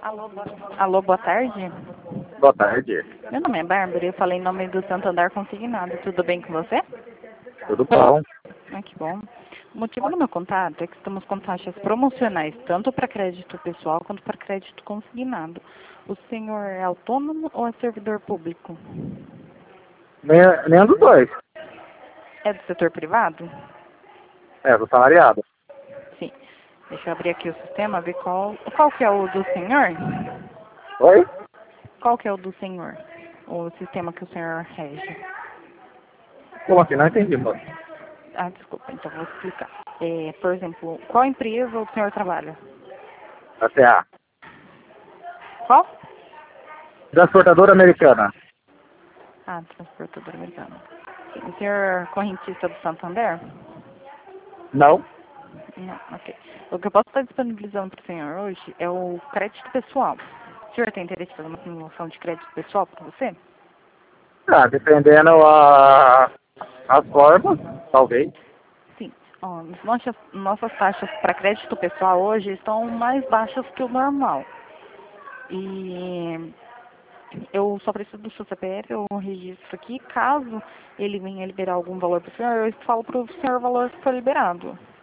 Alô, boa tarde. Boa tarde. Meu nome é Bárbara e eu falei em nome do Santander Consignado. Tudo bem com você? Tudo bom? Ah, que bom. O motivo do meu contato é que estamos com taxas promocionais tanto para crédito pessoal quanto para crédito consignado. O senhor é autônomo ou é servidor público? Nenhum dos dois. É do setor privado? É, do salariado. Sim. Deixa eu abrir aqui o sistema, ver qual que é o do senhor? Oi? Qual que é o do senhor? O sistema que o senhor rege? Como assim? Não entendi, moço. Ah, desculpa, então vou explicar. Por exemplo, qual empresa o senhor trabalha? A CA. Qual? Transportadora americana. Ah, transportadora americana. O senhor é correntista do Santander? Não? Não, ok. O que eu posso estar disponibilizando para o senhor hoje é o crédito pessoal. O senhor tem interesse em fazer uma simulação de crédito pessoal para você? Ah, dependendo as formas, talvez. Sim. Ó, nossas taxas para crédito pessoal hoje estão mais baixas que o normal. E eu só preciso do seu CPF, eu registro aqui. Caso ele venha liberar algum valor para o senhor, eu falo para o senhor o valor que foi liberado.